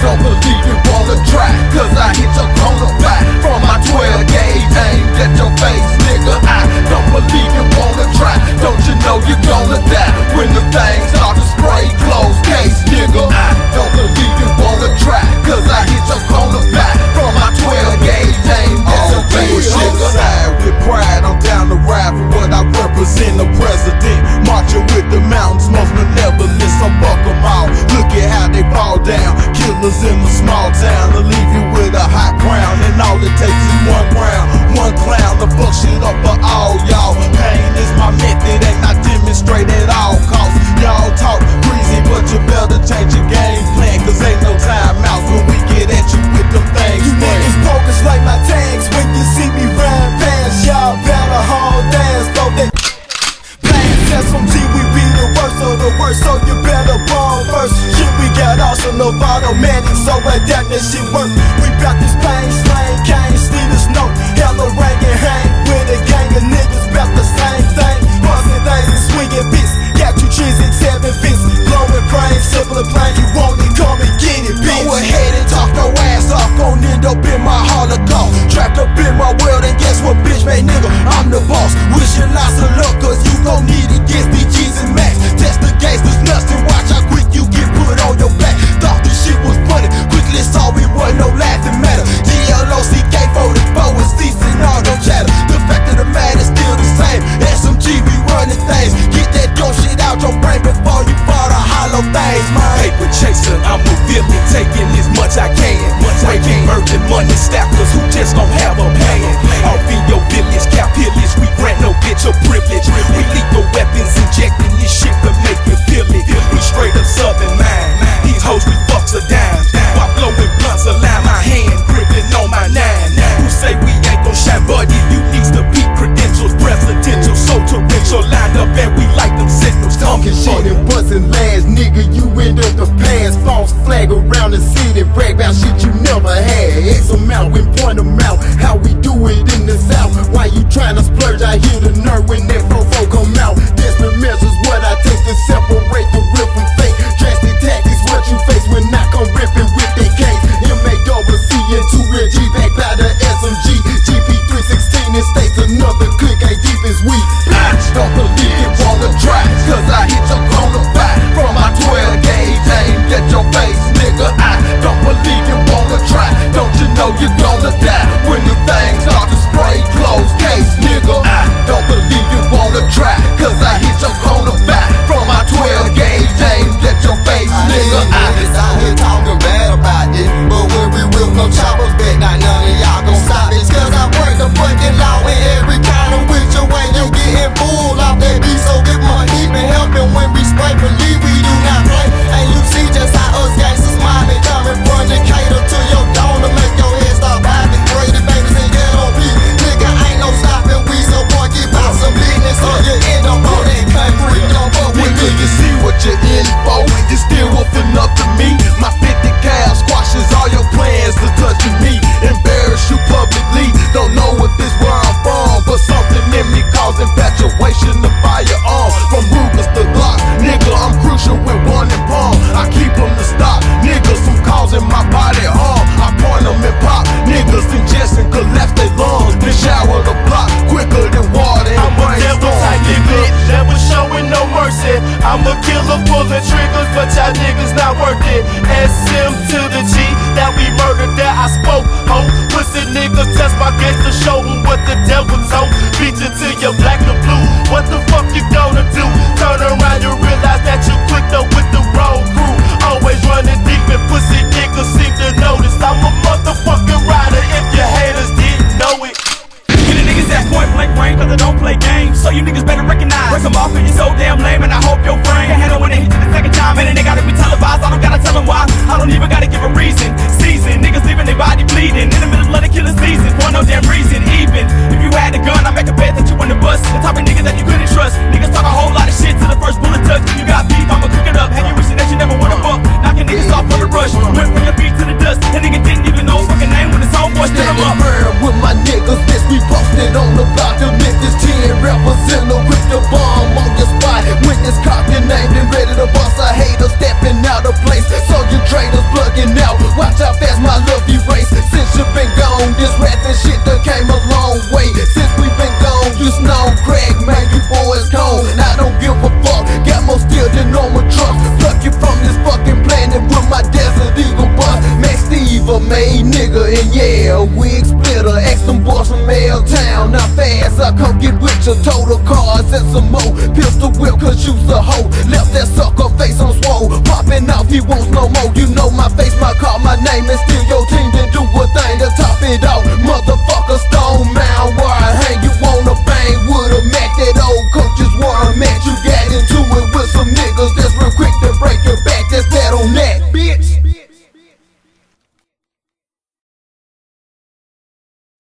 don't believe you wanna try, cause I hit your corner back from my 12 gauge aimed at your face, nigga. I don't believe you wanna try, don't you know you're gonna die when the things start to spray close case, nigga. I don't believe you wanna try, cause I hit your corner back from my 12 gauge aimed at your face, nigga. With pride, I'm down to ride for what I represent, the president. Marching with the mountains, most benevolent, so fuck them all. Look at how they fall down, killers in the small town, to leave you with a hot crown, and all it takes is one round, one clown to fuck shit up for all y'all. Pain is my method, and I demonstrate at all costs. Y'all talk greasy, but you better change your game plan, cause ain't no time out when we get at you with them things. You niggas bogus like my tags when you see me ride past. Y'all better hold ass, go that blast SMG, we be the worst of the worst, so you better bomb first. Shit, we got awesome Novato Manning, so adapt that shit work. We bout this pain, slang, cane, Steelers, no hella rank and hang with a gang of niggas bout the same thing. Bustin' things and swinging fists, got you cheese in 7 fists, glowing brain, simple and plain. You want it, come and get it, bitch. Go ahead and talk your ass off, gon' end up in my holocaust, trapped up in my world, and guess what, bitch, man, nigga, I'm the boss. Wish you lots of luck, cause you gon' need it against DGs and Max. Test the gangsters nuts and watch how quick you get put on your back. Thought this shit was funny, quickly saw we wasn't no laughing matter. GLOCK44 is ceasing all no chatter. The fact of the matter is still the same. SMG, we running things. Get that dope shit out your brain before you fall to hollow things, man. Paper chaser, I'm a villain, taking as much I can. Making murder money stackers who just don't have a plan. Off in your village, cap pillage, we grant no bitch a privilege. We lethal weapons injecting this shit to make you feel it. We straight up southern mind, these hoes we fucks a dime. While blowing blunts, align my hand, gripping on my 9. Who say we ain't gon' shine, buddy? You needs to beat credentials, presidential, so torrential, lined up and we like them signals. Talking shit and bustin' last, nigga, you end up the past. False flag around the city, brag about shit you never had. X them out and point them out, how we do it in the south. Why you tryna splurge? I hear the nerve when that fofo come out. Desperate measures, what I take to separate the real from fake. Drastic tactics, what you face when I come ripping with that case. MAWC and 2RG back by the SMG. GP316 in states, another click ain't deep as we. Bitch, don't believe you wanna try, cause I hit your corner back from my 12 gauge aimed at your face, nigga. I don't believe you wanna try, don't you know you're gonna die when the things start to spray close case, nigga. I don't believe you wanna try, cause I hit your corner back from my 12 gauge aimed at your face, nigga. Niggas out here talking bad about it, but when we whip no choppers back, not none of y'all gon' stop it. Cause I break the fucking law in every kind of which way you getting fooled off that beat. So get my deep and helping when we spray, believe we do not play. And you see just how us gangsters mobbing, coming from Decatur to your dome to make your head start bobbing. Crazy babies and ghetto beat, nigga ain't no stopping. We so boy get by some business, or you end up on that country. Don't fuck with Nigga, me. you see what you're in for, you still woofing up to me. My 50 cal squashes all your plans to touching me. Embarrass you publicly, don't know if this where I'm from, but something in me cause infatuation to firearm. From Rugers to Glock, nigga, I'm crucial with one in palm. I keep them to stop, niggas from causing my body harm. I point them and pop, niggas ingesting collapse their lungs. Then shower the block quicker than water and I'm a devil type nigga, never showing no mercy. I'm a killer pulling triggers, but y'all niggas not worth it. SM to the G, that we murdered, that I spoke. Ho, pussy niggas test my gaze to show them what the devil told. Beat you till you're black and blue. What the fuck you gonna do? Turn around, you realize that you quick though with the road crew. Always running deep and pussy niggas seem to notice. I'm a motherfucking rider if your haters didn't know it. Get the niggas at point blank range, cause I don't play games. So you niggas better recognize. Break them off cause you're so damn lame, and I hope your brain can handle when they hit you the second time. And then they gotta be televised, I don't gotta tell them why. I don't even gotta give a reason. Season, niggas leaving their body bleeding in the middle of the killing season for no damn reason. Even if you had a gun, I make a bet that you in the bus. The type of niggas that you couldn't trust. Niggas talk a whole lot of shit till the first bullet touch. You got beef, I'ma cook it up. Have you wishing that you never wanna fuck? Knocking niggas off for the rush. Went from your feet to the dust. That nigga didn't even know his fucking name when his homeboy stood him up. With my niggas, this we posted on the block. The niggas 10 represent with the bomb on your spot. When it's cocked and named and ready to bust, a hater stepping out of place. So you traitors plugging looking out. Watch how fast my love erase. Since you been gone, this rap and shit done came a long way. Since we been gone, you snow crack, man, you boys gone. I don't give a fuck, got more steel than normal trucks. Pluck you from this fucking planet with my Desert Eagle bus. Max Steve, a made nigga, and yeah, wig splitter. Ask them boys from L-Town, how fast I come get with you. Total